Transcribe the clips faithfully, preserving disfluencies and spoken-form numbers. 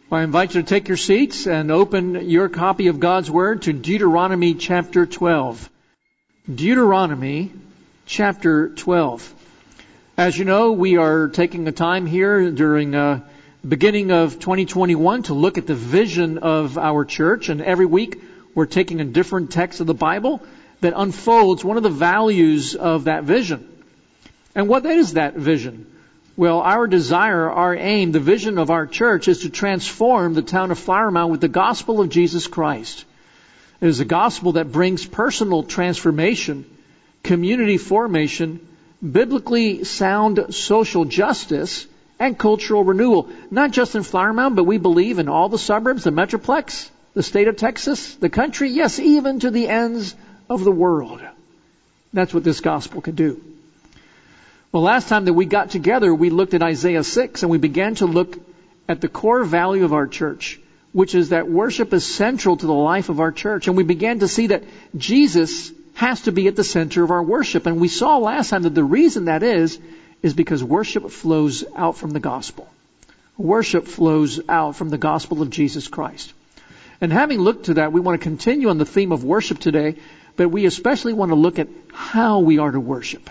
I invite you to take your seats and open your copy of God's Word to Deuteronomy chapter twelve. Deuteronomy chapter twelve. As you know, we are taking a time here during uh, the beginning of twenty twenty-one to look at the vision of our church. And every week we're taking a different text of the Bible that unfolds one of the values of that vision. And what is that vision? Well, our desire, our aim, the vision of our church is to transform the town of Flower Mound with the gospel of Jesus Christ. It is a gospel that brings personal transformation, community formation, biblically sound social justice, and cultural renewal. Not just in Flower Mound, but we believe in all the suburbs, the Metroplex, the state of Texas, the country, yes, even to the ends of the world. That's what this gospel can do. Well, last time that we got together, we looked at Isaiah six, and we began to look at the core value of our church, which is that worship is central to the life of our church. And we began to see that Jesus has to be at the center of our worship. And we saw last time that the reason that is, is because worship flows out from the gospel. Worship flows out from the gospel of Jesus Christ. And having looked to that, we want to continue on the theme of worship today, but we especially want to look at how we are to worship.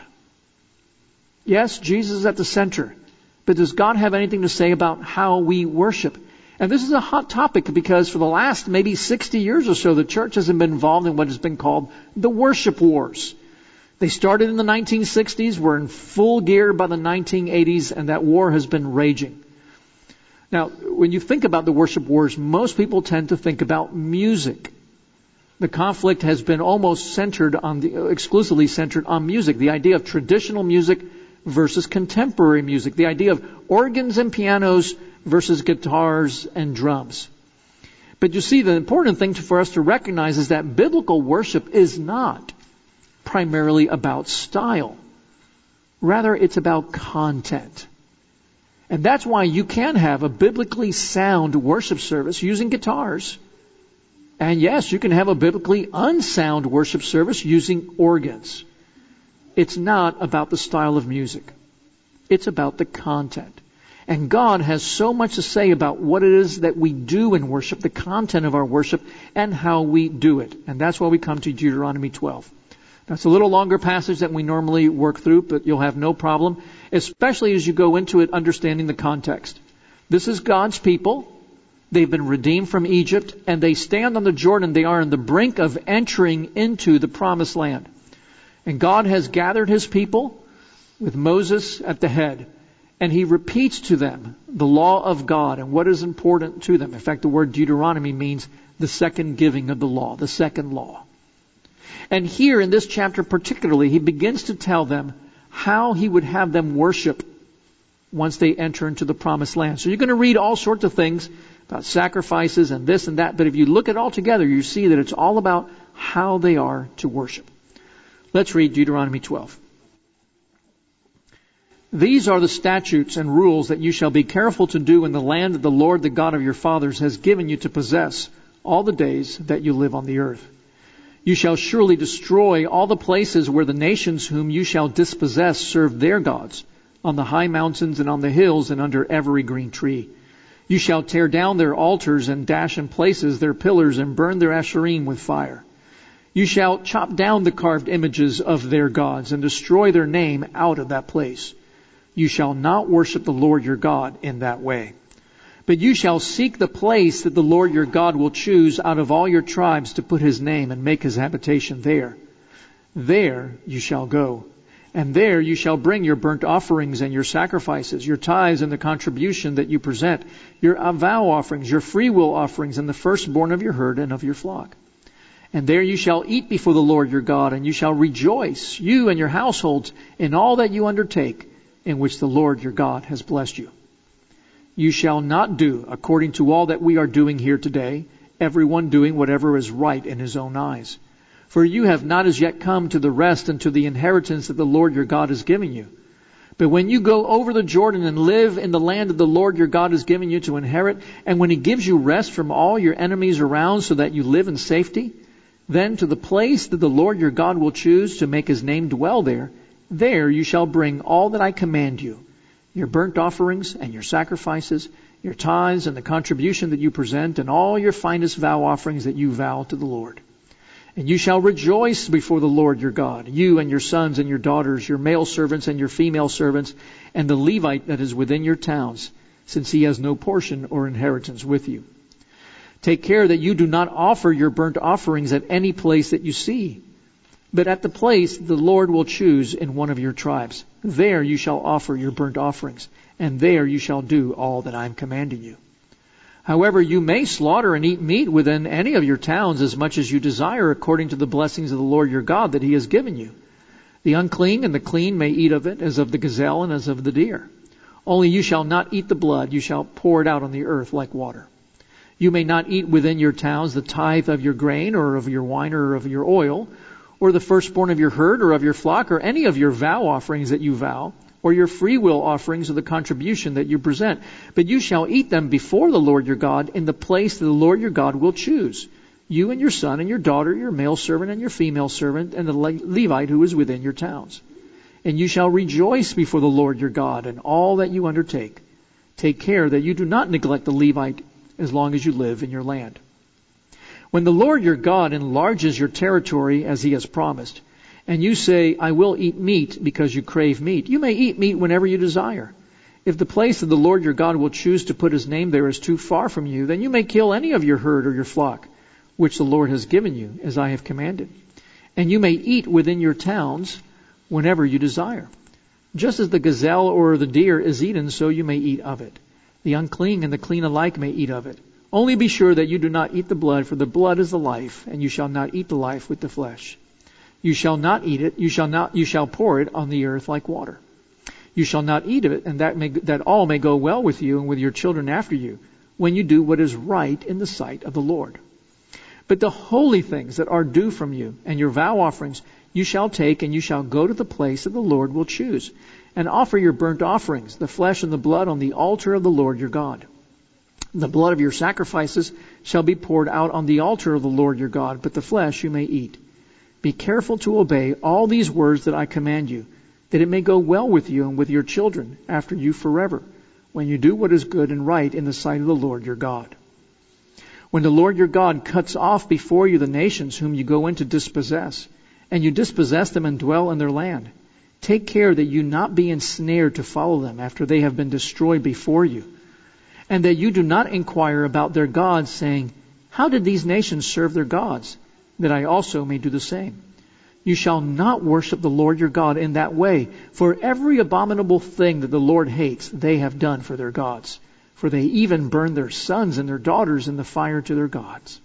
Yes, Jesus is at the center, but does God have anything to say about how we worship? And this is a hot topic because for the last maybe sixty years or so, the church hasn't been involved in what has been called the worship wars. They started in the nineteen sixties, were in full gear by the nineteen eighties, and that war has been raging. Now, when you think about the worship wars, most people tend to think about music. The conflict has been almost centered on the, exclusively centered on music. The idea of traditional music versus contemporary music. The idea of organs and pianos versus guitars and drums. But you see, the important thing for us to recognize is that biblical worship is not primarily about style. Rather, it's about content. And that's why you can have a biblically sound worship service using guitars. And yes, you can have a biblically unsound worship service using organs. It's not about the style of music. It's about the content. And God has so much to say about what it is that we do in worship, the content of our worship, and how we do it. And that's why we come to Deuteronomy twelve. That's a little longer passage than we normally work through, but you'll have no problem, especially as you go into it understanding the context. This is God's people. They've been redeemed from Egypt, and they stand on the Jordan. They are on the brink of entering into the promised land. And God has gathered His people with Moses at the head. And He repeats to them the law of God and what is important to them. In fact, the word Deuteronomy means the second giving of the law, the second law. And here in this chapter particularly, He begins to tell them how He would have them worship once they enter into the promised land. So you're going to read all sorts of things about sacrifices and this and that. But if you look at it all together, you see that it's all about how they are to worship. Let's read Deuteronomy twelve. These are the statutes and rules that you shall be careful to do in the land that the Lord, the God of your fathers, has given you to possess all the days that you live on the earth. You shall surely destroy all the places where the nations whom you shall dispossess serve their gods, on the high mountains and on the hills and under every green tree. You shall tear down their altars and dash in places their pillars and burn their asherim with fire. You shall chop down the carved images of their gods and destroy their name out of that place. You shall not worship the Lord your God in that way. But you shall seek the place that the Lord your God will choose out of all your tribes to put His name and make His habitation there. There you shall go. And there you shall bring your burnt offerings and your sacrifices, your tithes and the contribution that you present, your vow offerings, your freewill offerings, and the firstborn of your herd and of your flock. And there you shall eat before the Lord your God, and you shall rejoice, you and your households, in all that you undertake, in which the Lord your God has blessed you. You shall not do according to all that we are doing here today, everyone doing whatever is right in his own eyes. For you have not as yet come to the rest and to the inheritance that the Lord your God is giving you. But when you go over the Jordan and live in the land that the Lord your God is giving you to inherit, and when He gives you rest from all your enemies around so that you live in safety, then to the place that the Lord your God will choose to make His name dwell there, there you shall bring all that I command you, your burnt offerings and your sacrifices, your tithes and the contribution that you present, and all your finest vow offerings that you vow to the Lord. And you shall rejoice before the Lord your God, you and your sons and your daughters, your male servants and your female servants, and the Levite that is within your towns, since he has no portion or inheritance with you. Take care that you do not offer your burnt offerings at any place that you see, but at the place the Lord will choose in one of your tribes. There you shall offer your burnt offerings, and there you shall do all that I am commanding you. However, you may slaughter and eat meat within any of your towns as much as you desire, according to the blessings of the Lord your God that he has given you. The unclean and the clean may eat of it, as of the gazelle and as of the deer. Only you shall not eat the blood, you shall pour it out on the earth like water. You may not eat within your towns the tithe of your grain, or of your wine, or of your oil, or the firstborn of your herd, or of your flock, or any of your vow offerings that you vow, or your freewill offerings of the contribution that you present. But you shall eat them before the Lord your God in the place that the Lord your God will choose. You and your son and your daughter, your male servant and your female servant, and the Levite who is within your towns. And you shall rejoice before the Lord your God in all that you undertake. Take care that you do not neglect the Levite as long as you live in your land. When the Lord your God enlarges your territory as he has promised, and you say, I will eat meat because you crave meat, you may eat meat whenever you desire. If the place that the Lord your God will choose to put his name there is too far from you, then you may kill any of your herd or your flock, which the Lord has given you, as I have commanded. And you may eat within your towns whenever you desire. Just as the gazelle or the deer is eaten, so you may eat of it. The unclean and the clean alike may eat of it. Only be sure that you do not eat the blood, for the blood is the life, and you shall not eat the life with the flesh. You shall not eat it, you shall not, you shall pour it on the earth like water. You shall not eat of it, and that may, that all may go well with you and with your children after you, when you do what is right in the sight of the Lord. But the holy things that are due from you, and your vow offerings, you shall take, and you shall go to the place that the Lord will choose, and offer your burnt offerings, the flesh and the blood, on the altar of the Lord your God. The blood of your sacrifices shall be poured out on the altar of the Lord your God, but the flesh you may eat. Be careful to obey all these words that I command you, that it may go well with you and with your children after you forever, when you do what is good and right in the sight of the Lord your God. When the Lord your God cuts off before you the nations whom you go in to dispossess, and you dispossess them and dwell in their land, take care that you not be ensnared to follow them after they have been destroyed before you, and that you do not inquire about their gods, saying, how did these nations serve their gods, that I also may do the same? You shall not worship the Lord your God in that way, for every abominable thing that the Lord hates, they have done for their gods. For they even burn their sons and their daughters in the fire to their gods.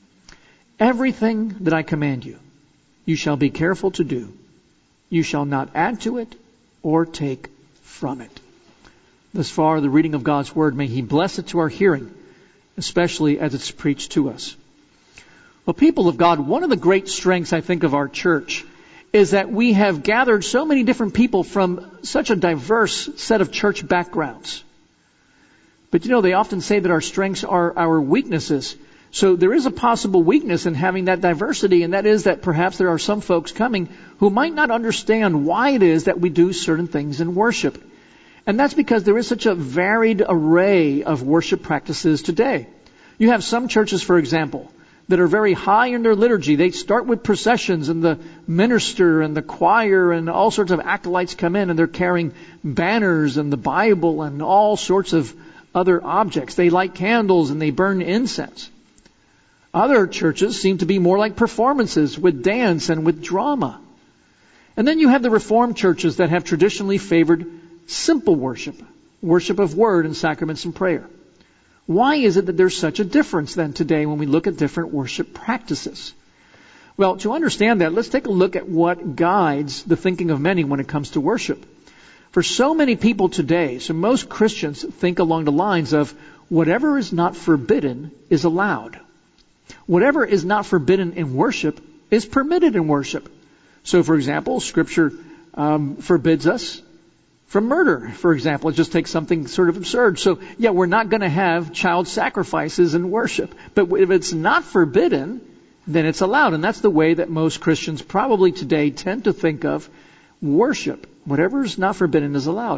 Everything that I command you, you shall be careful to do. You shall not add to it or take from it. Thus far, the reading of God's Word. May He bless it to our hearing, especially as it's preached to us. Well, people of God, one of the great strengths, I think, of our church is that we have gathered so many different people from such a diverse set of church backgrounds. But you know, they often say that our strengths are our weaknesses. So there is a possible weakness in having that diversity, and that is that perhaps there are some folks coming who might not understand why it is that we do certain things in worship. And that's because there is such a varied array of worship practices today. You have some churches, for example, that are very high in their liturgy. They start with processions, and the minister and the choir and all sorts of acolytes come in, and they're carrying banners and the Bible and all sorts of other objects. They light candles and they burn incense. Other churches seem to be more like performances with dance and with drama. And then you have the Reformed churches that have traditionally favored simple worship, worship of word and sacraments and prayer. Why is it that there's such a difference then today when we look at different worship practices? Well, to understand that, let's take a look at what guides the thinking of many when it comes to worship. For so many people today, so most Christians think along the lines of whatever is not forbidden is allowed. Whatever is not forbidden in worship is permitted in worship. So, for example, Scripture um, forbids us from murder, for example. Let's just take something sort of absurd. So, yeah, we're not going to have child sacrifices in worship. But if it's not forbidden, then it's allowed. And that's the way that most Christians probably today tend to think of worship. Whatever is not forbidden is allowed.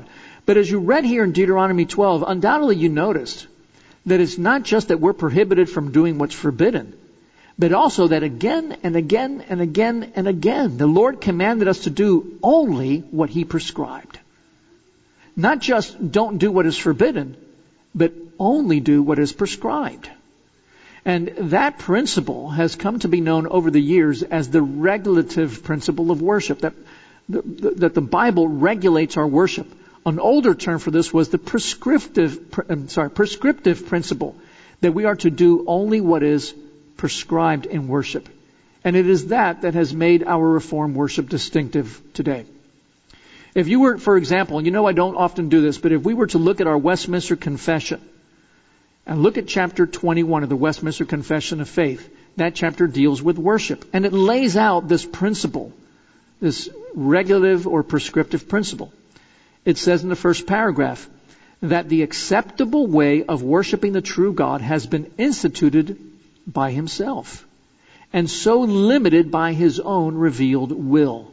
But as you read here in Deuteronomy twelve, undoubtedly you noticed that it's not just that we're prohibited from doing what's forbidden, but also that again and again and again and again, the Lord commanded us to do only what He prescribed. Not just don't do what is forbidden, but only do what is prescribed. And that principle has come to be known over the years as the regulative principle of worship, that the, that the Bible regulates our worship. An older term for this was the prescriptive, I'm sorry, prescriptive principle, that we are to do only what is prescribed in worship. And it is that that has made our Reformed worship distinctive today. If you were, for example, and you know I don't often do this, but if we were to look at our Westminster Confession and look at chapter twenty-one of the Westminster Confession of Faith, that chapter deals with worship. And it lays out this principle, this regulative or prescriptive principle. It says in the first paragraph that the acceptable way of worshiping the true God has been instituted by Himself, and so limited by His own revealed will,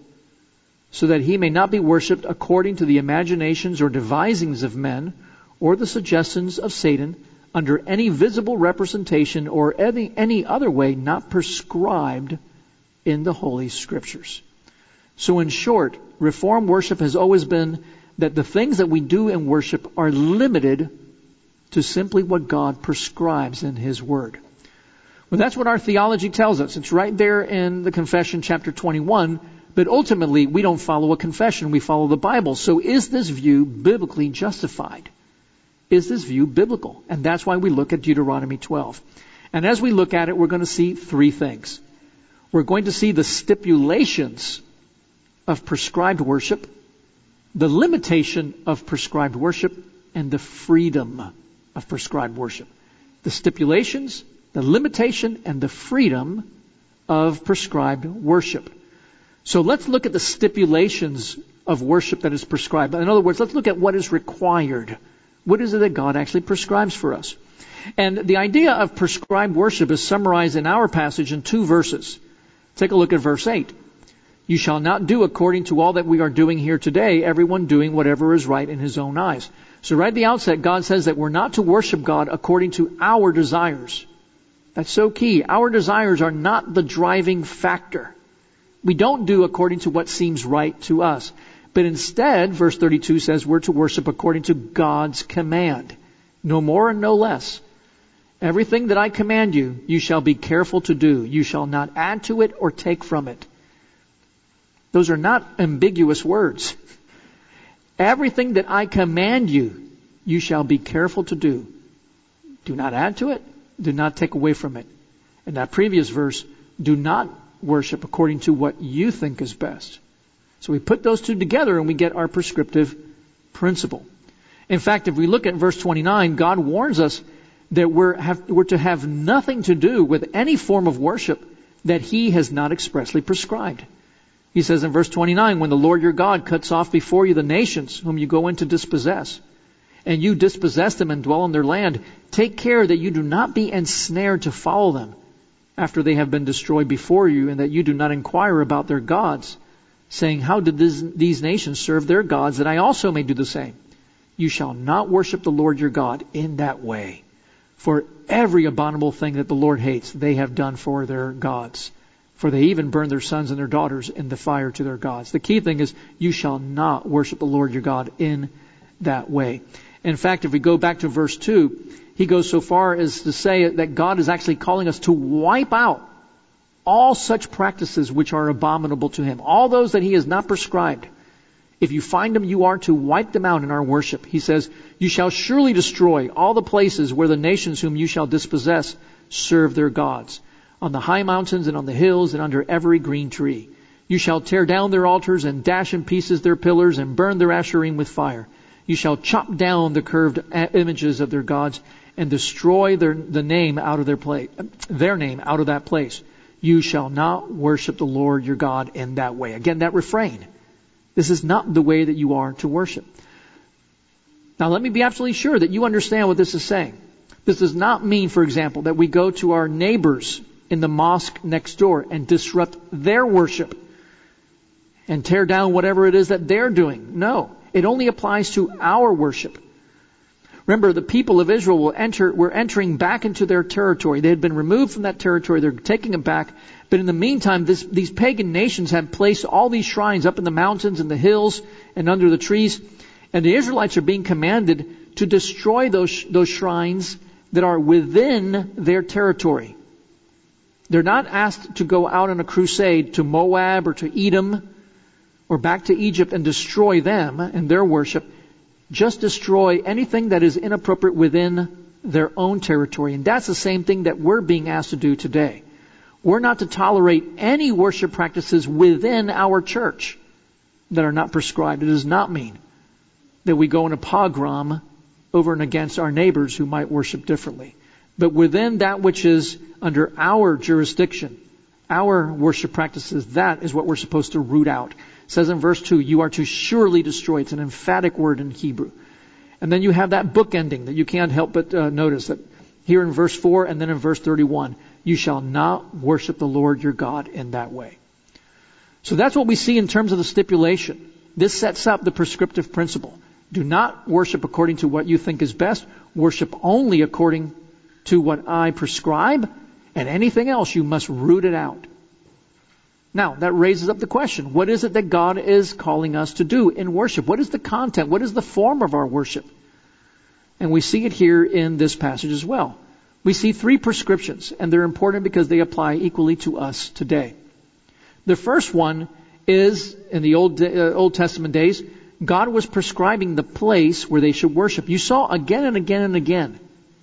so that He may not be worshipped according to the imaginations or devisings of men, or the suggestions of Satan, under any visible representation or any, any other way not prescribed in the Holy Scriptures. So in short, Reformed worship has always been that the things that we do in worship are limited to simply what God prescribes in His Word. Well, that's what our theology tells us. It's right there in the Confession, chapter twenty-one. But ultimately, we don't follow a confession. We follow the Bible. So is this view biblically justified? Is this view biblical? And that's why we look at Deuteronomy twelve. And as we look at it, we're going to see three things. We're going to see the stipulations of prescribed worship, the limitation of prescribed worship, and the freedom of prescribed worship. The stipulations, the limitation, and the freedom of prescribed worship. So let's look at the stipulations of worship that is prescribed. In other words, let's look at what is required. What is it that God actually prescribes for us? And the idea of prescribed worship is summarized in our passage in two verses. Take a look at verse eight. You shall not do according to all that we are doing here today, everyone doing whatever is right in his own eyes. So right at the outset, God says that we're not to worship God according to our desires. That's so key. Our desires are not the driving factor. We don't do according to what seems right to us. But instead, verse thirty-two says we're to worship according to God's command. No more and no less. Everything that I command you, you shall be careful to do. You shall not add to it or take from it. Those are not ambiguous words. Everything that I command you, you shall be careful to do. Do not add to it. Do not take away from it. In that previous verse, do not worship according to what you think is best. So we put those two together and we get our prescriptive principle. In fact, if we look at verse twenty-nine, God warns us that we're, have, we're to have nothing to do with any form of worship that He has not expressly prescribed. He says in verse twenty-nine, when the Lord your God cuts off before you the nations whom you go in to dispossess, and you dispossess them and dwell in their land, take care that you do not be ensnared to follow them after they have been destroyed before you, and that you do not inquire about their gods, saying, how did this, these nations serve their gods, that I also may do the same? You shall not worship the Lord your God in that way. For every abominable thing that the Lord hates, they have done for their gods. For they even burn their sons and their daughters in the fire to their gods. The key thing is, you shall not worship the Lord your God in that way. In fact, if we go back to verse two, he goes so far as to say that God is actually calling us to wipe out all such practices which are abominable to Him. All those that He has not prescribed. If you find them, you are to wipe them out in our worship. He says, you shall surely destroy all the places where the nations whom you shall dispossess serve their gods, on the high mountains and on the hills and under every green tree. You shall tear down their altars and dash in pieces their pillars and burn their asherim with fire. You shall chop down the curved images of their gods and destroy their, the name out of their place, their name out of that place. You shall not worship the Lord your God in that way. Again, that refrain. This is not the way that you are to worship. Now, let me be absolutely sure that you understand what this is saying. This does not mean, for example, that we go to our neighbors in the mosque next door and disrupt their worship and tear down whatever it is that they're doing. No. It only applies to our worship. Remember, the people of Israel will enter, were entering back into their territory. They had been removed from that territory. They're taking it back. But in the meantime, this, these pagan nations had placed all these shrines up in the mountains and the hills and under the trees. And the Israelites are being commanded to destroy those, those shrines that are within their territory. They're not asked to go out on a crusade to Moab or to Edom or back to Egypt and destroy them and their worship. Just destroy anything that is inappropriate within their own territory. And that's the same thing that we're being asked to do today. We're not to tolerate any worship practices within our church that are not prescribed. It does not mean that we go in a pogrom over and against our neighbors who might worship differently. But within that which is under our jurisdiction, our worship practices, that is what we're supposed to root out. It says in verse two, you are to surely destroy. It's an emphatic word in Hebrew. And then you have that book ending that you can't help but uh, notice that here in verse four and then in verse thirty-one, you shall not worship the Lord your God in that way. So that's what we see in terms of the stipulation. This sets up the prescriptive principle. Do not worship according to what you think is best. Worship only according to what I prescribe, and anything else you must root it out. Now, that raises up the question, what is it that God is calling us to do in worship? What is the content? What is the form of our worship? And we see it here in this passage as well. We see three prescriptions, and they're important because they apply equally to us today. The first one is, in the Old, uh, Old Testament days, God was prescribing the place where they should worship. You saw again and again and again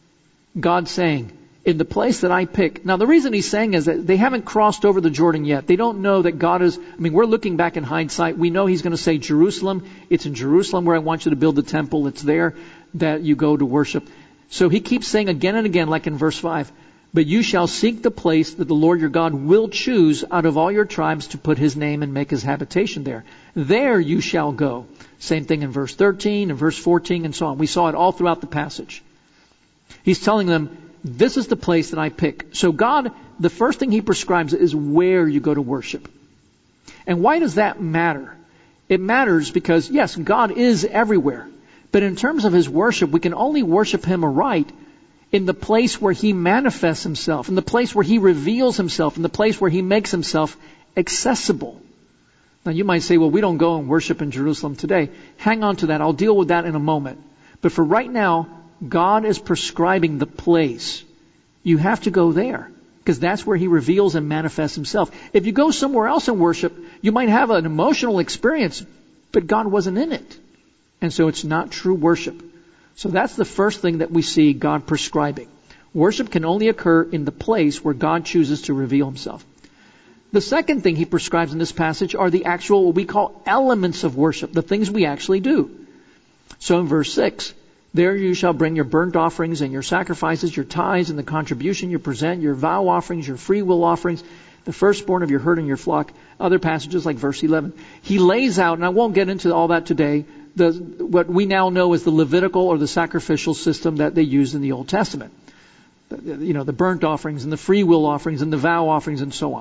God saying, in the place that I pick. Now, the reason he's saying is that they haven't crossed over the Jordan yet. They don't know that God is, I mean, we're looking back in hindsight. We know he's going to say Jerusalem. It's in Jerusalem where I want you to build the temple. It's there that you go to worship. So he keeps saying again and again, like in verse five, but you shall seek the place that the Lord your God will choose out of all your tribes to put his name and make his habitation there. There you shall go. Same thing in verse thirteen and verse fourteen and so on. We saw it all throughout the passage. He's telling them, this is the place that I pick. So God, the first thing he prescribes is where you go to worship. And why does that matter? It matters because, yes, God is everywhere. But in terms of his worship, we can only worship him aright in the place where he manifests himself, in the place where he reveals himself, in the place where he makes himself accessible. Now you might say, well, we don't go and worship in Jerusalem today. Hang on to that. I'll deal with that in a moment. But for right now, God is prescribing the place. You have to go there because that's where he reveals and manifests himself. If you go somewhere else and worship, you might have an emotional experience, but God wasn't in it. And so it's not true worship. So that's the first thing that we see God prescribing. Worship can only occur in the place where God chooses to reveal himself. The second thing he prescribes in this passage are the actual, what we call elements of worship, the things we actually do. So in verse six, there you shall bring your burnt offerings and your sacrifices, your tithes and the contribution you present, your vow offerings, your free will offerings, the firstborn of your herd and your flock. Other passages like verse eleven. He lays out, and I won't get into all that today, the, what we now know as the Levitical or the sacrificial system that they used in the Old Testament. You know, the burnt offerings and the free will offerings and the vow offerings and so on.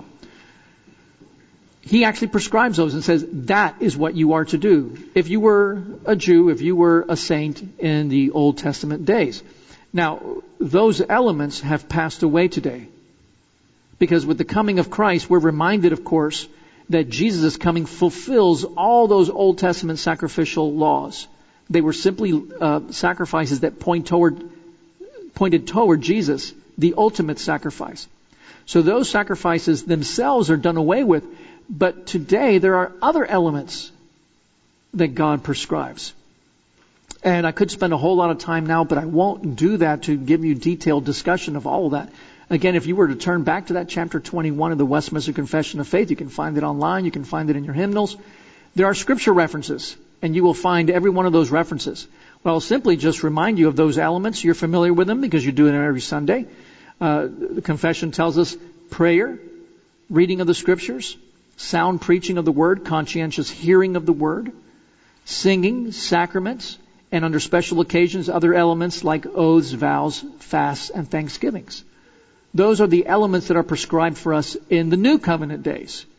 He actually prescribes those and says, that is what you are to do. If you were a Jew, if you were a saint in the Old Testament days. Now, those elements have passed away today. Because with the coming of Christ, we're reminded, of course, that Jesus' coming fulfills all those Old Testament sacrificial laws. They were simply uh, sacrifices that point toward, pointed toward Jesus, the ultimate sacrifice. So those sacrifices themselves are done away with. But today there are other elements that God prescribes. And I could spend a whole lot of time now, but I won't do that to give you detailed discussion of all of that. Again, if you were to turn back to that chapter twenty-one of the Westminster Confession of Faith, you can find it online, you can find it in your hymnals. There are scripture references, and you will find every one of those references. Well, I'll simply just remind you of those elements. You're familiar with them because you do it every Sunday. Uh, the confession tells us prayer, reading of the scriptures, sound preaching of the word, conscientious hearing of the word, singing, sacraments, and under special occasions, other elements like oaths, vows, fasts, and thanksgivings. Those are the elements that are prescribed for us in the New Covenant days.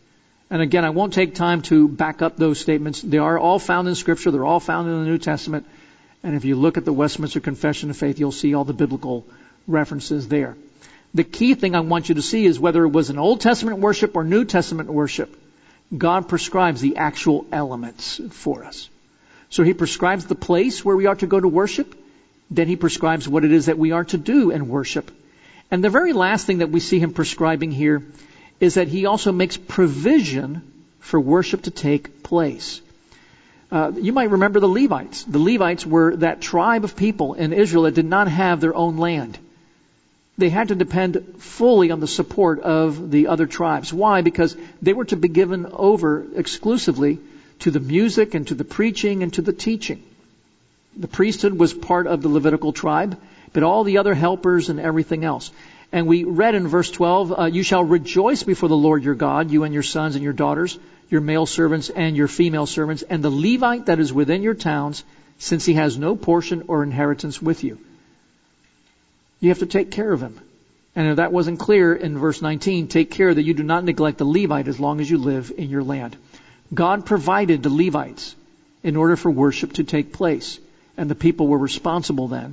And again, I won't take time to back up those statements. They are all found in Scripture. They're all found in the New Testament. And if you look at the Westminster Confession of Faith, you'll see all the biblical references there. The key thing I want you to see is whether it was an Old Testament worship or New Testament worship, God prescribes the actual elements for us. So He prescribes the place where we are to go to worship. Then He prescribes what it is that we are to do in worship. And the very last thing that we see Him prescribing here is that He also makes provision for worship to take place. Uh, you might remember the Levites. The Levites were that tribe of people in Israel that did not have their own land. They had to depend fully on the support of the other tribes. Why? Because they were to be given over exclusively to the music and to the preaching and to the teaching. The priesthood was part of the Levitical tribe, but all the other helpers and everything else. And we read in verse twelve, uh, you shall rejoice before the Lord your God, you and your sons and your daughters, your male servants and your female servants, and the Levite that is within your towns, since he has no portion or inheritance with you. You have to take care of him. And if that wasn't clear in verse nineteen, take care that you do not neglect the Levite as long as you live in your land. God provided the Levites in order for worship to take place. And the people were responsible then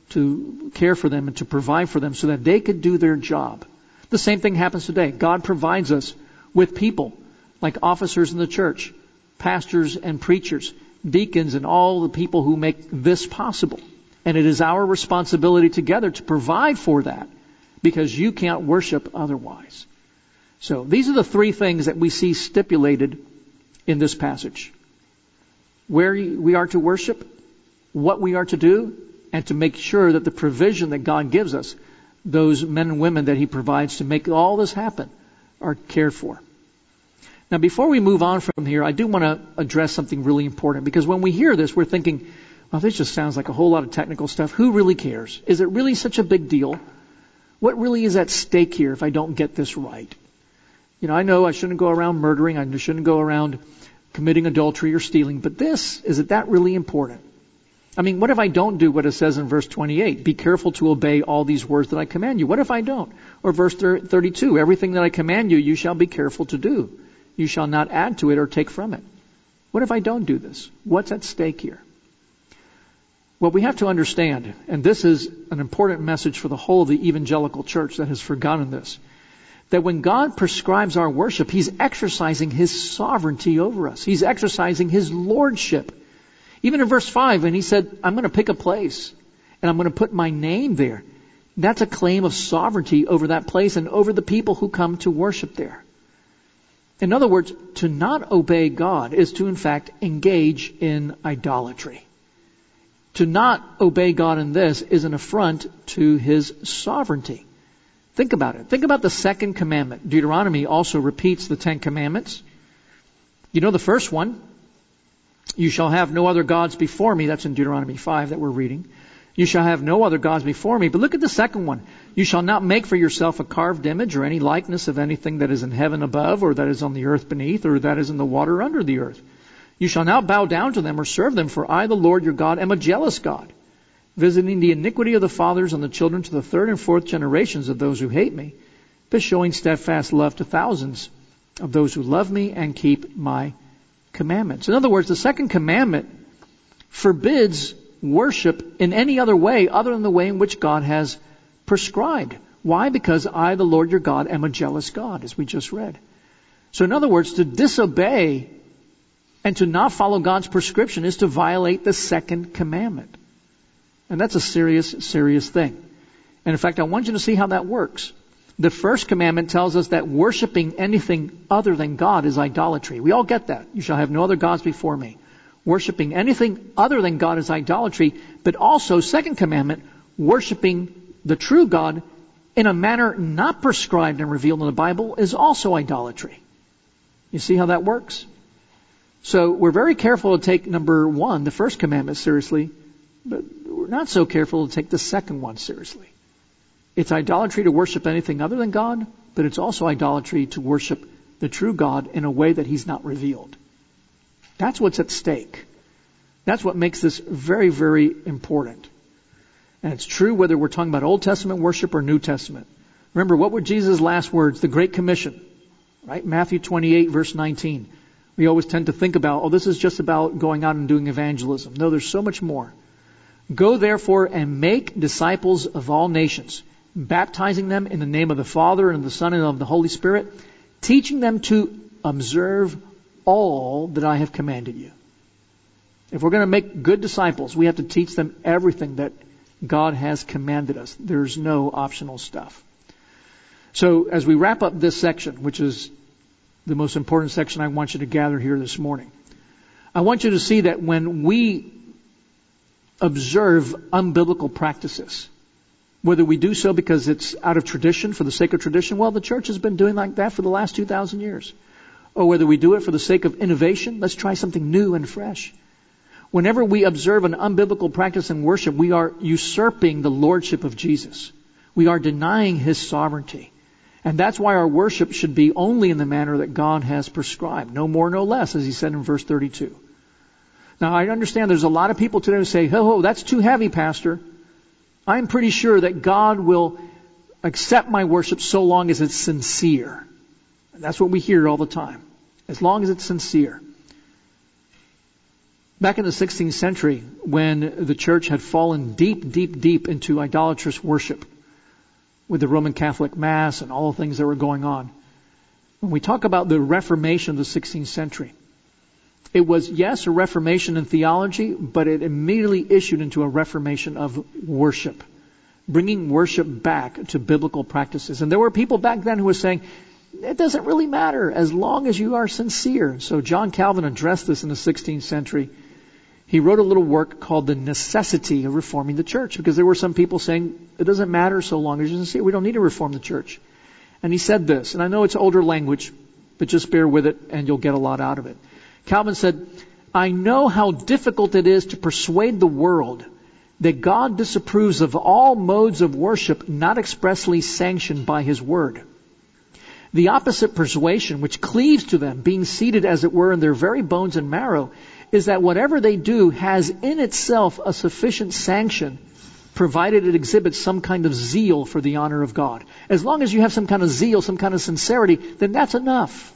to care for them and to provide for them so that they could do their job. The same thing happens today. God provides us with people like officers in the church, pastors and preachers, deacons and all the people who make this possible. And it is our responsibility together to provide for that because you can't worship otherwise. So these are the three things that we see stipulated in this passage. Where we are to worship, what we are to do, and to make sure that the provision that God gives us, those men and women that He provides to make all this happen, are cared for. Now, before we move on from here, I do want to address something really important, because when we hear this, we're thinking, well, this just sounds like a whole lot of technical stuff. Who really cares? Is it really such a big deal? What really is at stake here if I don't get this right? You know, I know I shouldn't go around murdering. I shouldn't go around committing adultery or stealing. But this, is it that really important? I mean, what if I don't do what it says in verse twenty-eight? Be careful to obey all these words that I command you. What if I don't? Or verse thirty-two, everything that I command you, you shall be careful to do. You shall not add to it or take from it. What if I don't do this? What's at stake here? Well, we have to understand, and this is an important message for the whole of the evangelical church that has forgotten this, that when God prescribes our worship, He's exercising His sovereignty over us. He's exercising His lordship. Even in verse five, when He said, I'm going to pick a place and I'm going to put my name there, that's a claim of sovereignty over that place and over the people who come to worship there. In other words, to not obey God is to, in fact, engage in idolatry. To not obey God in this is an affront to His sovereignty. Think about it. Think about the second commandment. Deuteronomy also repeats the Ten Commandments. You know the first one. You shall have no other gods before me. That's in Deuteronomy five that we're reading. You shall have no other gods before me. But look at the second one. You shall not make for yourself a carved image or any likeness of anything that is in heaven above or that is on the earth beneath or that is in the water under the earth. You shall not bow down to them or serve them, for I, the Lord your God, am a jealous God, visiting the iniquity of the fathers on the children to the third and fourth generations of those who hate me, but showing steadfast love to thousands of those who love me and keep my commandments. In other words, the second commandment forbids worship in any other way other than the way in which God has prescribed. Why? Because I, the Lord your God, am a jealous God, as we just read. So in other words, to disobey and to not follow God's prescription is to violate the second commandment. And that's a serious, serious thing. And in fact, I want you to see how that works. The first commandment tells us that worshiping anything other than God is idolatry. We all get that. You shall have no other gods before me. Worshiping anything other than God is idolatry. But also, second commandment, worshiping the true God in a manner not prescribed and revealed in the Bible is also idolatry. You see how that works? So we're very careful to take number one, the first commandment, seriously, but we're not so careful to take the second one seriously. It's idolatry to worship anything other than God, but it's also idolatry to worship the true God in a way that He's not revealed. That's what's at stake. That's what makes this very, very important. And it's true whether we're talking about Old Testament worship or New Testament. Remember, what were Jesus' last words? The Great Commission. Right? Matthew twenty-eight, verse nineteen. We always tend to think about, oh, this is just about going out and doing evangelism. No, there's so much more. Go therefore and make disciples of all nations, baptizing them in the name of the Father and of the Son and of the Holy Spirit, teaching them to observe all that I have commanded you. If we're going to make good disciples, we have to teach them everything that God has commanded us. There's no optional stuff. So as we wrap up this section, which is the most important section I want you to gather here this morning, I want you to see that when we observe unbiblical practices, whether we do so because it's out of tradition, for the sake of tradition, well, the church has been doing like that for the last two thousand years. Or whether we do it for the sake of innovation, let's try something new and fresh. Whenever we observe an unbiblical practice in worship, we are usurping the lordship of Jesus. We are denying His sovereignty. And that's why our worship should be only in the manner that God has prescribed. No more, no less, as He said in verse thirty-two. Now, I understand there's a lot of people today who say, ho, ho, that's too heavy, Pastor. I'm pretty sure that God will accept my worship so long as it's sincere. And that's what we hear all the time. As long as it's sincere. Back in the sixteenth century, when the church had fallen deep, deep, deep into idolatrous worship, with the Roman Catholic Mass and all the things that were going on. When we talk about the Reformation of the sixteenth century, it was, yes, a reformation in theology, but it immediately issued into a reformation of worship, bringing worship back to biblical practices. And there were people back then who were saying, it doesn't really matter as long as you are sincere. So John Calvin addressed this in the sixteenth century. He wrote a little work called The Necessity of Reforming the Church, because there were some people saying, it doesn't matter so long as you're sincere. We don't need to reform the church. And he said this, and I know it's older language, but just bear with it and you'll get a lot out of it. Calvin said, I know how difficult it is to persuade the world that God disapproves of all modes of worship not expressly sanctioned by His Word. The opposite persuasion, which cleaves to them, being seated as it were in their very bones and marrow, is that whatever they do has in itself a sufficient sanction, provided it exhibits some kind of zeal for the honor of God. As long as you have some kind of zeal, some kind of sincerity, then that's enough.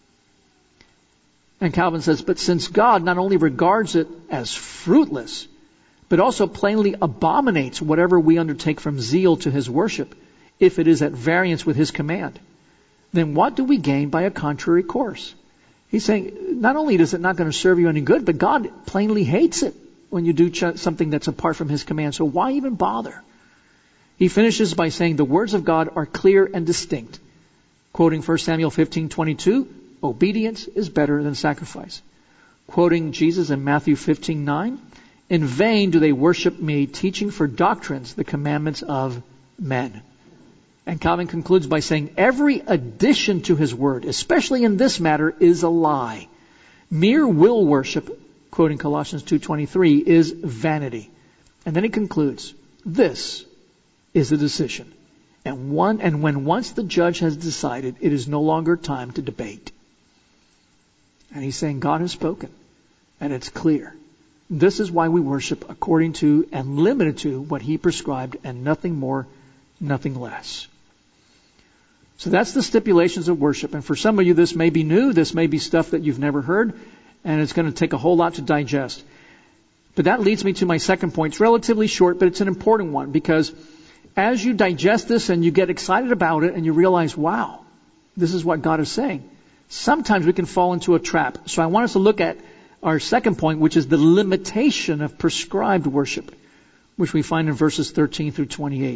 And Calvin says, but since God not only regards it as fruitless, but also plainly abominates whatever we undertake from zeal to His worship, if it is at variance with His command, then what do we gain by a contrary course? He's saying, not only is it not going to serve you any good, but God plainly hates it when you do ch- something that's apart from His command. So why even bother? He finishes by saying the words of God are clear and distinct. Quoting First Samuel fifteen twenty-two, obedience is better than sacrifice. Quoting Jesus in Matthew fifteen nine, in vain do they worship me, teaching for doctrines the commandments of men. And Calvin concludes by saying, every addition to His Word, especially in this matter, is a lie. Mere will worship, quoting Colossians two twenty-three, is vanity. And then he concludes, this is the decision. And one, and when once the judge has decided, it is no longer time to debate. And he's saying God has spoken, and it's clear. This is why we worship according to and limited to what He prescribed, and nothing more, nothing less. So that's the stipulations of worship. And for some of you, this may be new. This may be stuff that you've never heard. And it's going to take a whole lot to digest. But that leads me to my second point. It's relatively short, but it's an important one. Because as you digest this and you get excited about it and you realize, wow, this is what God is saying, sometimes we can fall into a trap. So I want us to look at our second point, which is the limitation of prescribed worship, which we find in verses thirteen through twenty-eight.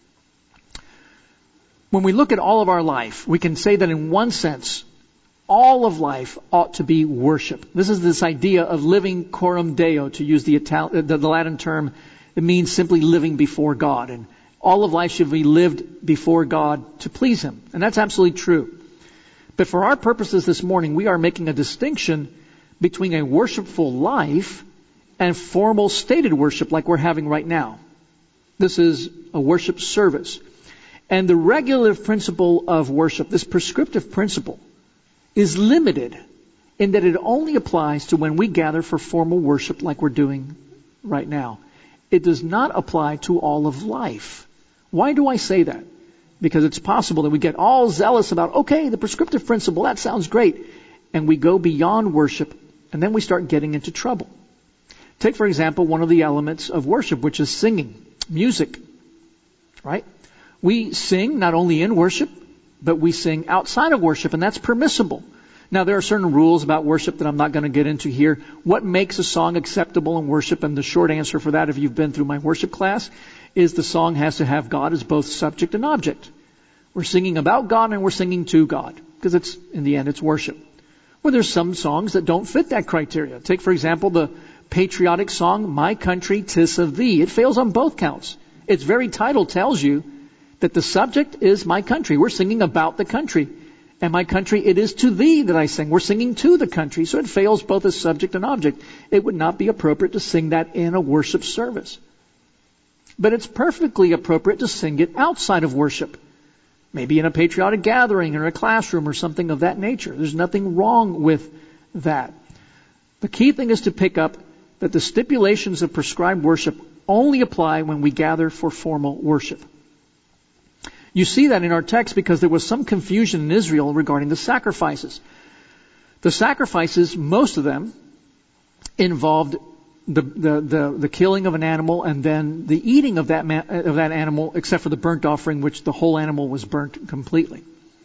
When we look at all of our life, we can say that in one sense, all of life ought to be worship. This is this idea of living coram Deo, to use the, Italian, the Latin term. It means simply living before God. And all of life should be lived before God to please Him. And that's absolutely true. But for our purposes this morning, we are making a distinction between a worshipful life and formal stated worship like we're having right now. This is a worship service. And the regulative principle of worship, this prescriptive principle, is limited in that it only applies to when we gather for formal worship like we're doing right now. It does not apply to all of life. Why do I say that? Because it's possible that we get all zealous about, okay, the prescriptive principle, that sounds great. And we go beyond worship, and then we start getting into trouble. Take, for example, one of the elements of worship, which is singing, music, right? We sing not only in worship, but we sing outside of worship, and that's permissible. Now, there are certain rules about worship that I'm not going to get into here. What makes a song acceptable in worship? And the short answer for that, if you've been through my worship class, is the song has to have God as both subject and object. We're singing about God and we're singing to God, because it's, in the end, it's worship. Well, there's some songs that don't fit that criteria. Take, for example, the patriotic song, My Country, 'Tis of Thee. It fails on both counts. Its very title tells you that the subject is my country. We're singing about the country. And my country, it is to thee that I sing. We're singing to the country. So it fails both as subject and object. It would not be appropriate to sing that in a worship service. But it's perfectly appropriate to sing it outside of worship. Maybe in a patriotic gathering or a classroom or something of that nature. There's nothing wrong with that. The key thing is to pick up that the stipulations of prescribed worship only apply when we gather for formal worship. You see that in our text because there was some confusion in Israel regarding the sacrifices. The sacrifices, most of them, involved the the the, the killing of an animal and then the eating of that man, of that animal, except for the burnt offering, which the whole animal was burnt completely.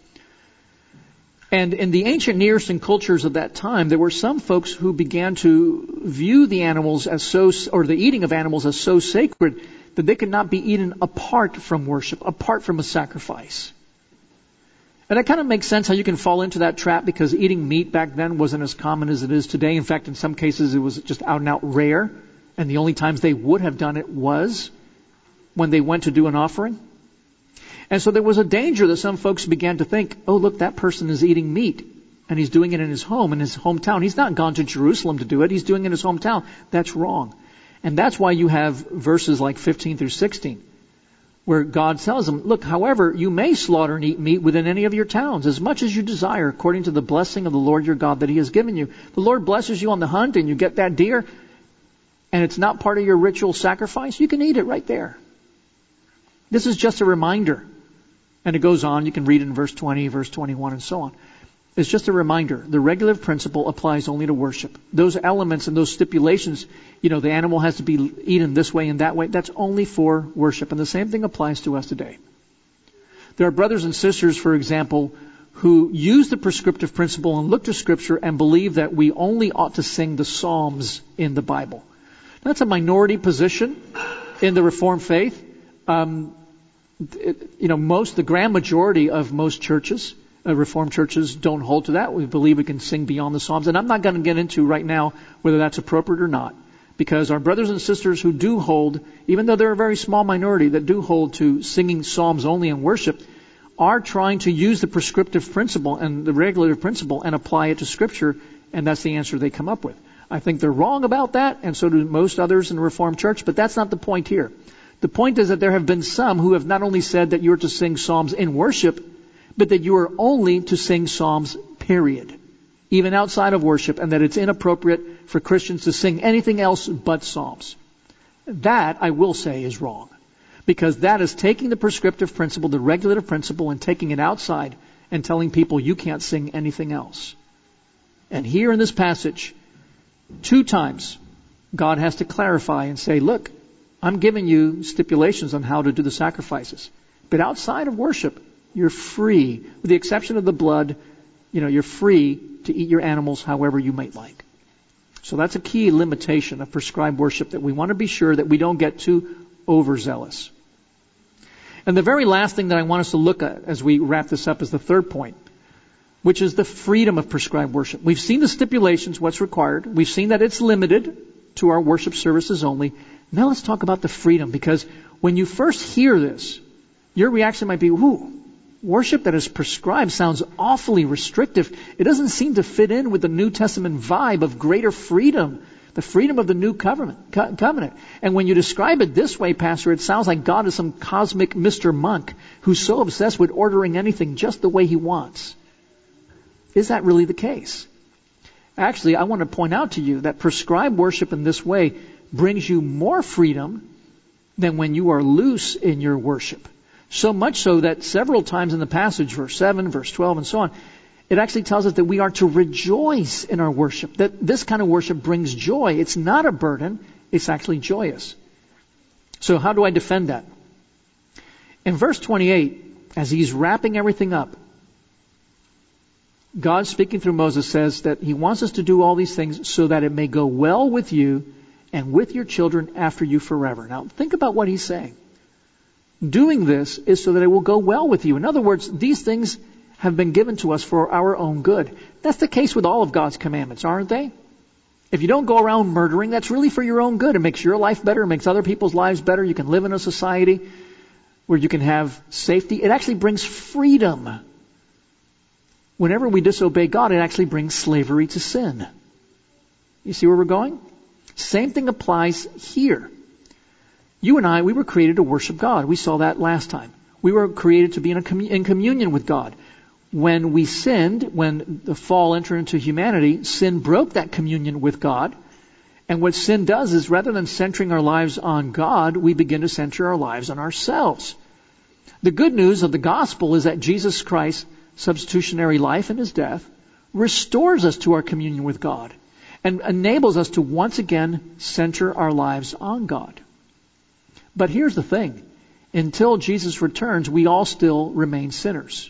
And in the ancient Near Eastern cultures of that time, there were some folks who began to view the animals as so, or the eating of animals as so sacred that they could not be eaten apart from worship, apart from a sacrifice. And that kind of makes sense how you can fall into that trap, because eating meat back then wasn't as common as it is today. In fact, in some cases it was just out and out rare. And the only times they would have done it was when they went to do an offering. And so there was a danger that some folks began to think, oh, look, that person is eating meat. And he's doing it in his home, in his hometown. He's not gone to Jerusalem to do it. He's doing it in his hometown. That's wrong. And that's why you have verses like fifteen through sixteen, where God tells them, look, however, you may slaughter and eat meat within any of your towns, as much as you desire, according to the blessing of the Lord your God that he has given you. The Lord blesses you on the hunt and you get that deer, and it's not part of your ritual sacrifice, you can eat it right there. This is just a reminder. And it goes on, you can read in verse twenty, verse twenty-one, and so on. It's just a reminder. The regulative principle applies only to worship. Those elements and those stipulations, you know, the animal has to be eaten this way and that way, that's only for worship. And the same thing applies to us today. There are brothers and sisters, for example, who use the prescriptive principle and look to Scripture and believe that we only ought to sing the Psalms in the Bible. That's a minority position in the Reformed faith. Um, it, you know, most, the grand majority of most churches, Uh, Reformed churches, don't hold to that. We believe we can sing beyond the Psalms. And I'm not going to get into right now whether that's appropriate or not. Because our brothers and sisters who do hold, even though they're a very small minority that do hold to singing Psalms only in worship, are trying to use the prescriptive principle and the regulative principle and apply it to Scripture. And that's the answer they come up with. I think they're wrong about that, and so do most others in the Reformed Church. But that's not the point here. The point is that there have been some who have not only said that you're to sing Psalms in worship, but that you are only to sing Psalms, period, even outside of worship, and that it's inappropriate for Christians to sing anything else but Psalms. That, I will say, is wrong, because that is taking the prescriptive principle, the regulative principle, and taking it outside and telling people you can't sing anything else. And here in this passage, two times, God has to clarify and say, look, I'm giving you stipulations on how to do the sacrifices, but outside of worship, you're free, with the exception of the blood, you know, you're free to eat your animals however you might like. So that's a key limitation of prescribed worship, that we want to be sure that we don't get too overzealous. And the very last thing that I want us to look at as we wrap this up is the third point, which is the freedom of prescribed worship. We've seen the stipulations, what's required. We've seen that it's limited to our worship services only. Now let's talk about the freedom, because when you first hear this, your reaction might be, whoo, worship that is prescribed sounds awfully restrictive. It doesn't seem to fit in with the New Testament vibe of greater freedom, the freedom of the new covenant. covenant. And when you describe it this way, Pastor, it sounds like God is some cosmic Mister Monk who's so obsessed with ordering anything just the way he wants. Is that really the case? Actually, I want to point out to you that prescribed worship in this way brings you more freedom than when you are loose in your worship. So much so that several times in the passage, verse seven, verse twelve, and so on, it actually tells us that we are to rejoice in our worship, that this kind of worship brings joy. It's not a burden, it's actually joyous. So how do I defend that? In verse twenty-eight, as he's wrapping everything up, God speaking through Moses says that he wants us to do all these things so that it may go well with you and with your children after you forever. Now think about what he's saying. Doing this is so that it will go well with you. In other words, these things have been given to us for our own good. That's the case with all of God's commandments, aren't they? If you don't go around murdering, that's really for your own good. It makes your life better. It makes other people's lives better. You can live in a society where you can have safety. It actually brings freedom. Whenever we disobey God, it actually brings slavery to sin. You see where we're going? Same thing applies here. You and I, we were created to worship God. We saw that last time. We were created to be in, a commun- in communion with God. When we sinned, when the fall entered into humanity, sin broke that communion with God. And what sin does is rather than centering our lives on God, we begin to center our lives on ourselves. The good news of the gospel is that Jesus Christ's substitutionary life and his death restores us to our communion with God and enables us to once again center our lives on God. But here's the thing. Until Jesus returns, we all still remain sinners.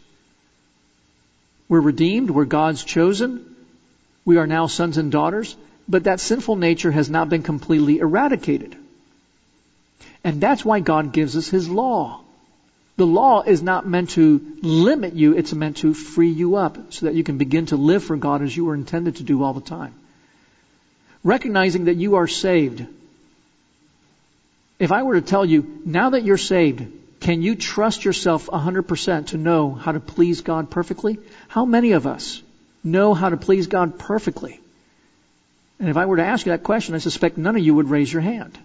We're redeemed. We're God's chosen. We are now sons and daughters. But that sinful nature has not been completely eradicated. And that's why God gives us his law. The law is not meant to limit you. It's meant to free you up so that you can begin to live for God as you were intended to do all the time. Recognizing that you are saved. If I were to tell you, now that you're saved, can you trust yourself one hundred percent to know how to please God perfectly? How many of us know how to please God perfectly? And if I were to ask you that question, I suspect none of you would raise your hand.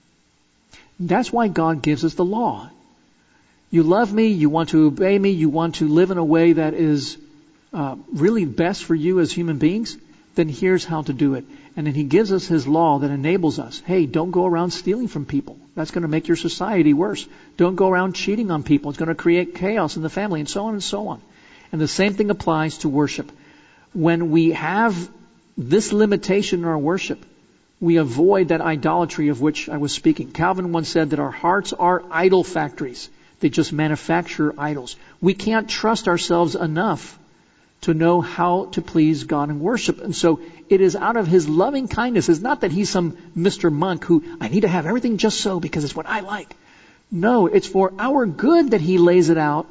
That's why God gives us the law. You love me, you want to obey me, you want to live in a way that is uh, really best for you as human beings, then here's how to do it. And then he gives us his law that enables us. Hey, don't go around stealing from people. That's going to make your society worse. Don't go around cheating on people. It's going to create chaos in the family, and so on and so on. And the same thing applies to worship. When we have this limitation in our worship, we avoid that idolatry of which I was speaking. Calvin once said that our hearts are idol factories. They just manufacture idols. We can't trust ourselves enough to know how to please God and worship. And so it is out of his loving kindness. It's not that he's some Mister Monk who, I need to have everything just so because it's what I like. No, it's for our good that he lays it out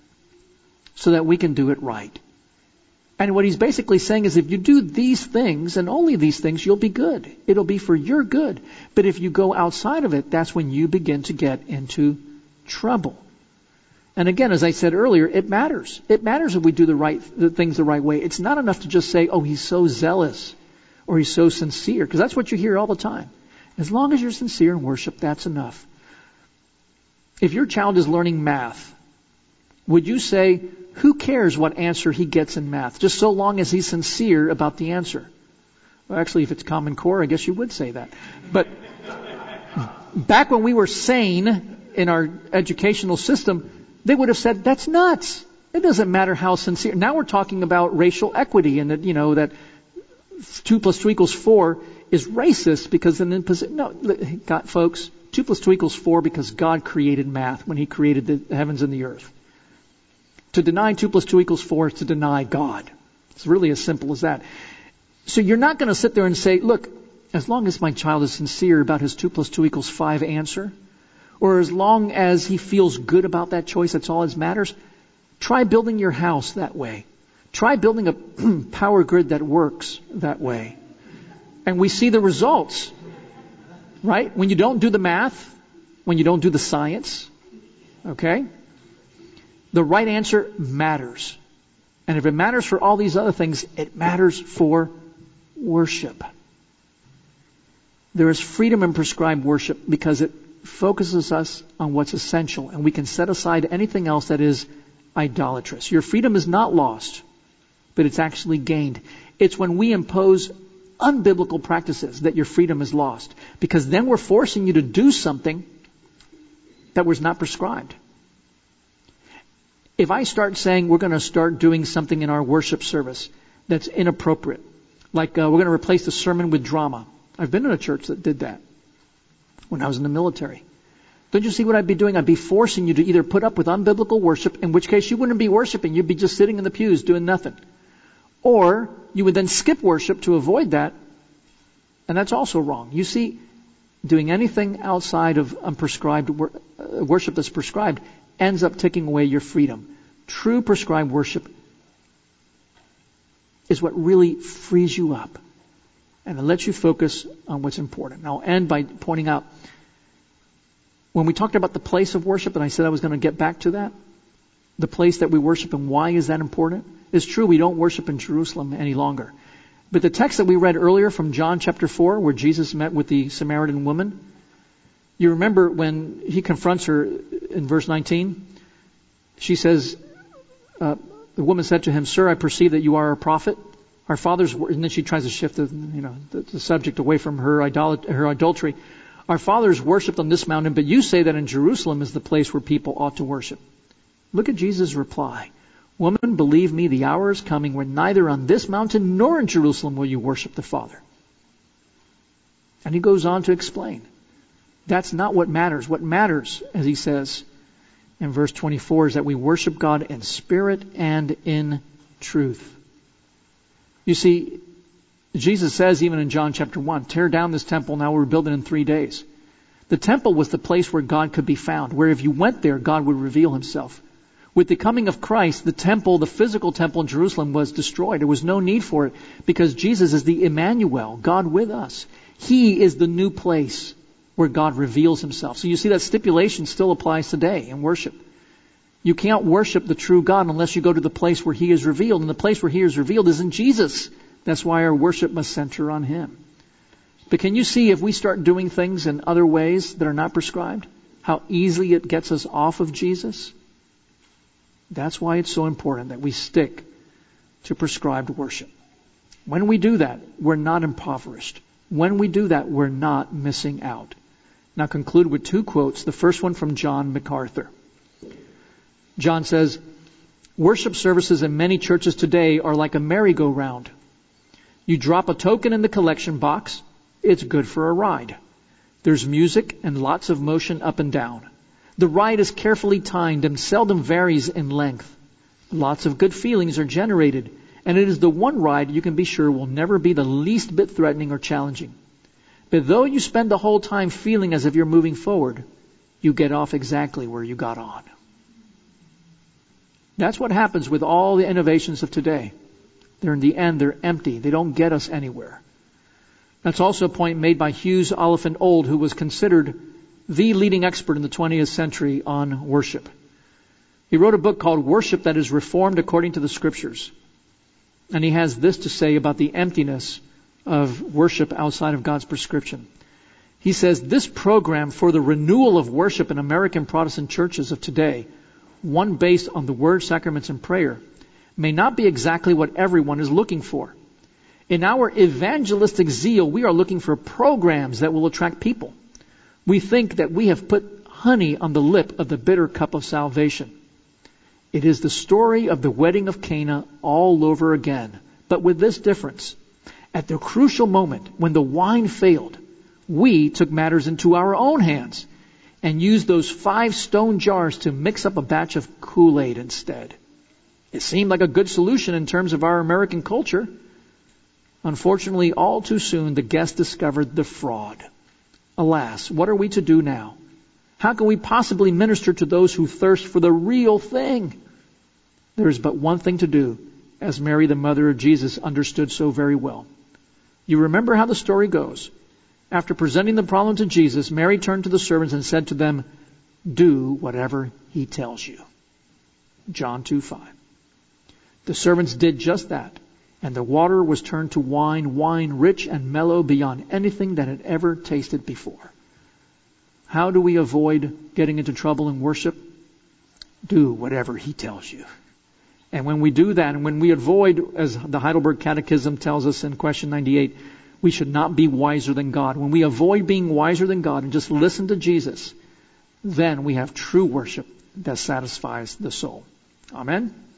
so that we can do it right. And what he's basically saying is if you do these things and only these things, you'll be good. It'll be for your good. But if you go outside of it, that's when you begin to get into trouble. And again, as I said earlier, it matters. It matters if we do the right the things the right way. It's not enough to just say, oh, he's so zealous or he's so sincere, because that's what you hear all the time. As long as you're sincere in worship, that's enough. If your child is learning math, would you say, who cares what answer he gets in math, just so long as he's sincere about the answer? Well, actually, if it's Common Core, I guess you would say that. But back when we were sane in our educational system, they would have said, that's nuts. It doesn't matter how sincere. Now we're talking about racial equity and that, you know, that two plus two equals four is racist because then in position, no, God, folks, two plus two equals four because God created math when he created the heavens and the earth. To deny two plus two equals four is to deny God. It's really as simple as that. So you're not going to sit there and say, look, as long as my child is sincere about his two plus two equals five answer, or as long as he feels good about that choice, that's all that matters. Try building your house that way. Try building a power grid that works that way. And we see the results, right? When you don't do the math, when you don't do the science, okay? The right answer matters. And if it matters for all these other things, it matters for worship. There is freedom in prescribed worship because it focuses us on what's essential, and we can set aside anything else that is idolatrous. Your freedom is not lost, but it's actually gained. It's when we impose unbiblical practices that your freedom is lost, because then we're forcing you to do something that was not prescribed. If I start saying we're going to start doing something in our worship service that's inappropriate, like uh, we're going to replace the sermon with drama. I've been in a church that did that when I was in the military. Don't you see what I'd be doing? I'd be forcing you to either put up with unbiblical worship, in which case you wouldn't be worshiping. You'd be just sitting in the pews doing nothing. Or you would then skip worship to avoid that, and that's also wrong. You see, doing anything outside of unprescribed wor- uh, worship that's prescribed ends up taking away your freedom. True prescribed worship is what really frees you up and it lets you focus on what's important. And I'll end by pointing out, when we talked about the place of worship, and I said I was going to get back to that, the place that we worship and why is that important? It's true, we don't worship in Jerusalem any longer. But the text that we read earlier from John chapter four, where Jesus met with the Samaritan woman, you remember when he confronts her in verse nineteen, she says, uh, the woman said to him, "Sir, I perceive that you are a prophet. Our fathers were," and then she tries to shift the, you know, the, the subject away from her, idolat- her adultery. "Our fathers worshipped on this mountain, but you say that in Jerusalem is the place where people ought to worship." Look at Jesus' reply. "Woman, believe me, the hour is coming when neither on this mountain nor in Jerusalem will you worship the Father." And he goes on to explain. That's not what matters. What matters, as he says in verse twenty-four, is that we worship God in spirit and in truth. You see, Jesus says even in John chapter one, "Tear down this temple, now we're building in three days." The temple was the place where God could be found, where if you went there, God would reveal himself. With the coming of Christ, the temple, the physical temple in Jerusalem was destroyed. There was no need for it because Jesus is the Emmanuel, God with us. He is the new place where God reveals himself. So you see that stipulation still applies today in worship. You can't worship the true God unless you go to the place where he is revealed. And the place where he is revealed is in Jesus. That's why our worship must center on him. But can you see if we start doing things in other ways that are not prescribed, how easily it gets us off of Jesus? That's why it's so important that we stick to prescribed worship. When we do that, we're not impoverished. When we do that, we're not missing out. Now conclude with two quotes. The first one from John MacArthur. John says, "Worship services in many churches today are like a merry-go-round. You drop a token in the collection box, it's good for a ride. There's music and lots of motion up and down. The ride is carefully timed and seldom varies in length. Lots of good feelings are generated, and it is the one ride you can be sure will never be the least bit threatening or challenging. But though you spend the whole time feeling as if you're moving forward, you get off exactly where you got on." That's what happens with all the innovations of today. They're in the end, they're empty. They don't get us anywhere. That's also a point made by Hughes Oliphant Old, who was considered the leading expert in the twentieth century on worship. He wrote a book called Worship That is Reformed According to the Scriptures. And he has this to say about the emptiness of worship outside of God's prescription. He says, "This program for the renewal of worship in American Protestant churches of today, one based on the Word, sacraments, and prayer, may not be exactly what everyone is looking for. In our evangelistic zeal, we are looking for programs that will attract people. We think that we have put honey on the lip of the bitter cup of salvation. It is the story of the wedding of Cana all over again, but with this difference. At the crucial moment when the wine failed, we took matters into our own hands and used those five stone jars to mix up a batch of Kool-Aid instead. It seemed like a good solution in terms of our American culture. Unfortunately, all too soon, the guests discovered the fraud. Alas, what are we to do now? How can we possibly minister to those who thirst for the real thing? There is but one thing to do, as Mary, the mother of Jesus, understood so very well. You remember how the story goes. After presenting the problem to Jesus, Mary turned to the servants and said to them, 'Do whatever he tells you.'" John two five. The servants did just that, and the water was turned to wine, wine rich and mellow beyond anything that had ever tasted before. How do we avoid getting into trouble in worship? Do whatever he tells you. And when we do that, and when we avoid, as the Heidelberg Catechism tells us in question ninety-eight, we should not be wiser than God. When we avoid being wiser than God and just listen to Jesus, then we have true worship that satisfies the soul. Amen.